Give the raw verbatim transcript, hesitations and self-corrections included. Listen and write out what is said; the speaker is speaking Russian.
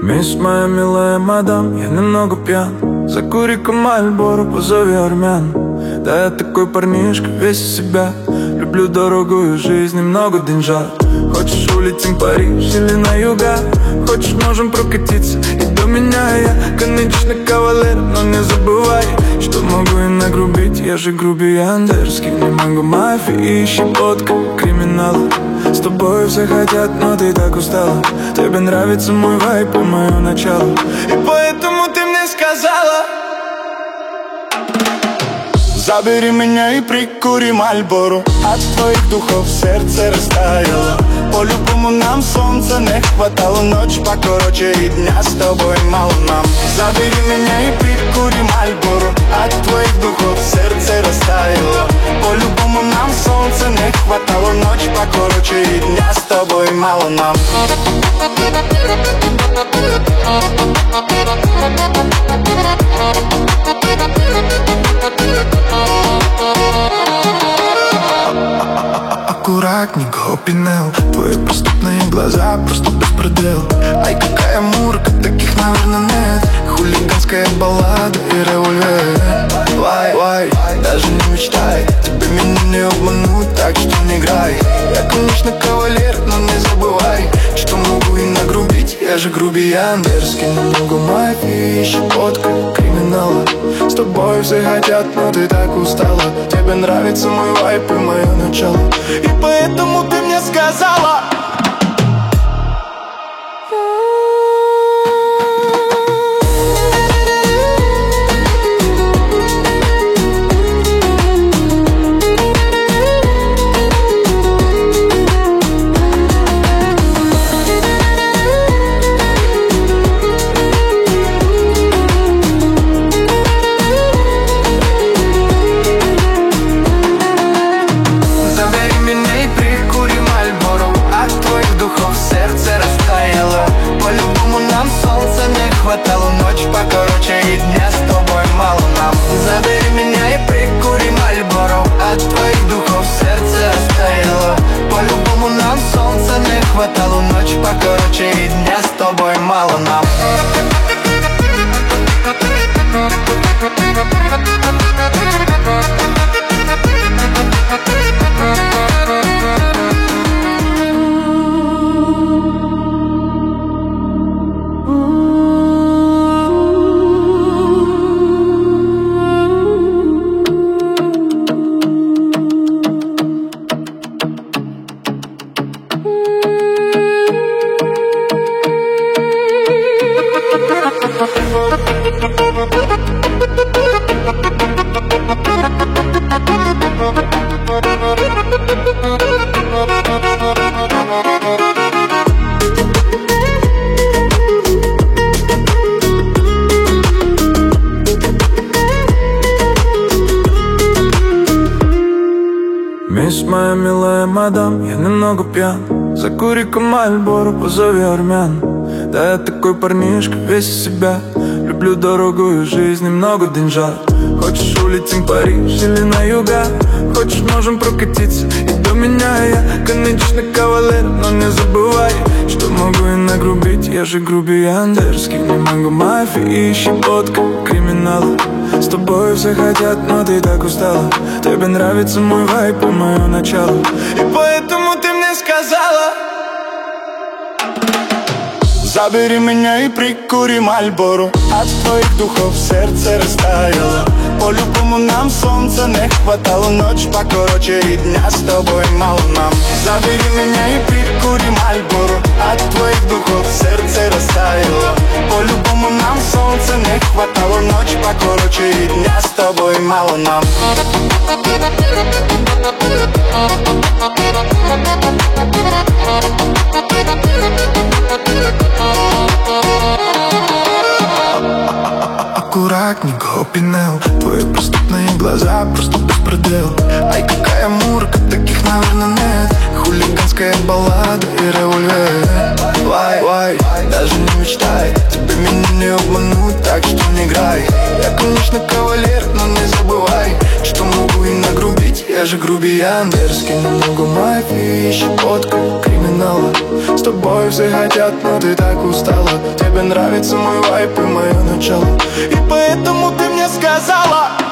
Мисс моя милая мадам, я немного пьян. Закури-ка Мальборо, позови армян. Да я такой парнишка, весь из себя. Люблю дорогую жизнь, немного деньжат. Хочешь, улетим в Париж или на юга? Хочешь, можем прокатиться и до меня. Я, конечно, кавалер, но не забывай, что могу и нагрубить. Я же грубиян дерзкий, немного мафии и щепотка криминала. С тобой все хотят, но ты так устала. Тебе нравится мой вайб и мое начало, и поэтому ты мне сказала: забери меня и прикури Мальборо. От твоих духов сердце растаяло. По-любому нам солнца не хватало. Ночь покороче и дня с тобой мало нам. Забери меня и прикури Мальборо. От твоих духов сердце растаяло. По-любому нам солнца не хватало. Ночь покороче и дня с тобой мало нам. Аккуратненько, опинел. Твои преступные глаза просто беспредел. Ай, какая мурка, таких, наверное, нет. Хулиганская баллада и револьвер. Вай, вай, даже не мечтай. Тебе меня не обмануть, так что не играй. Я, конечно, кавалер, но не забывай, что могу и нагрубить. Я же грубиян дерзкий, немного мафии и щепотка криминала. С тобой все хотят, но ты так устала. Тебе нравится мой вайб и мое начало, и поэтому ты мне сказала: ночь покороче и дня с тобой мало нам. Забери меня и прикури Мальборо. От твоих духов сердце растаяло. По-любому нам солнца не хватало. Ночь покороче и дня с тобой мало нам. Мисс моя милая мадам, я немного пьян. Закури-ка Мальборо, позови армян. Да я такой парнишка, весь из себя. Люблю дорогую жизнь, немного деньжат. Хочешь, улетим в Париж или на юга? Хочешь, можем прокатиться и до меня. Я, конечно, кавалер, но не забывай, что могу и нагрубить. Я же грубиян дерзкий, немного мафии и щепотка криминала. С тобой все хотят, но ты так устала. Тебе нравится мой вайб и мое начало, и поэтому ты мне сказала: забери меня и прикури Мальборо. От твоих духов сердце растаяло. По-любому нам солнца не хватало. Ночь покороче и дня с тобой мало нам. Забери меня и прикури Мальборо. От твоих духов сердце растаяло. По-любому нам солнца не хватало. Ночь покороче и дня с тобой мало нам. Аккуратненько, опинел. Твои преступные глаза просто беспредел. Ай, какая мурка, таких, наверное, нет. Хулиганская баллада и револьвер. Вай, вай, даже не мечтай. Тебе меня не обмануть, так что не играй. Я, конечно, кавалер, но не забывай, что могу и нагрубить. Я же грубиян, дерзкий, немного мафии и щепотка криминала. С тобой все хотят, но ты так устала. Тебе нравится мой вайп и мое начало, и поэтому ты мне сказала: